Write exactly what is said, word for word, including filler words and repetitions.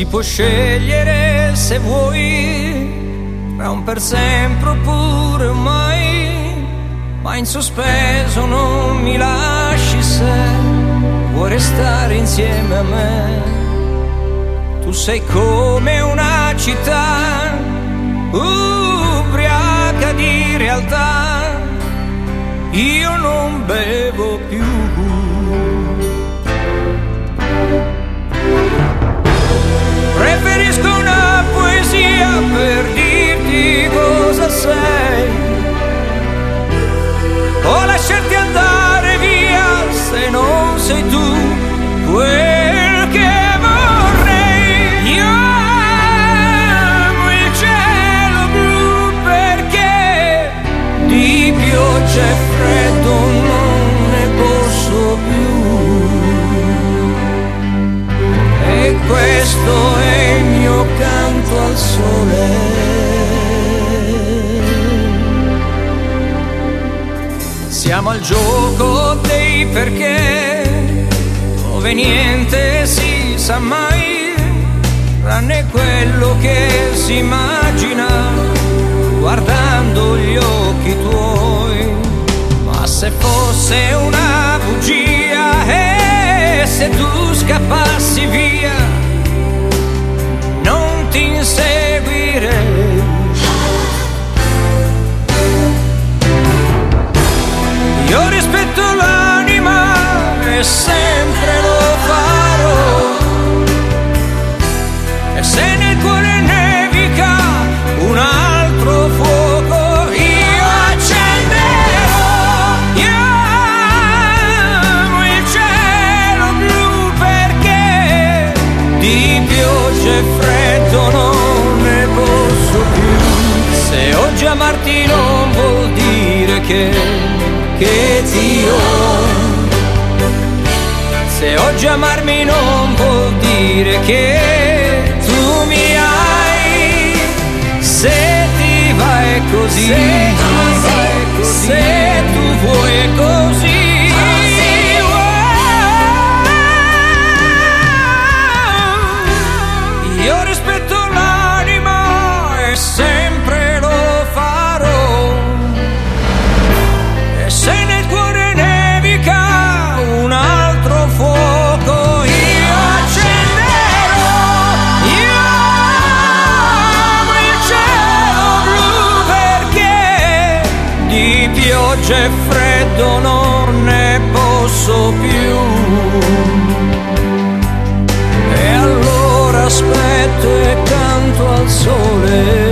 può scegliere se vuoi tra un per sempre oppure un mai, ma in sospeso non mi lasci se vuoi restare insieme a me. Tu sei come una città ubriaca di realtà, io non bevo più. Preferisco una poesia per dirti cosa sei, o lasciarti andare via se non sei tu quel che vorrei. Io amo il cielo blu perché di pioggia e freddo non ne posso più, e questo è il mio canto al sole. Siamo al gioco dei perché, dove niente si sa mai, tranne quello che si immagina guardando gli occhi tuoi. Ma se fosse una bugia e se tu scappassi via, non ti inseguirei. Io rispetto l'anima e sempre lo farò, e se nel cuore nevica un altro fuoco io accenderò. Io amo il cielo blu perché di pioggia e freddo non ne posso più. Se oggi amarti non vuol dire che che ti ho, se oggi amarmi non vuol dire che tu mi hai, se ti va è così, se, così. Se tu vuoi è così. Io rispetto l'anima e sempre lo farò, e se nel cuore nevica un altro fuoco io accenderò. Io amo il cielo blu perché di pioggia e freddo non ne posso più, e allora aspetto e canto al sole.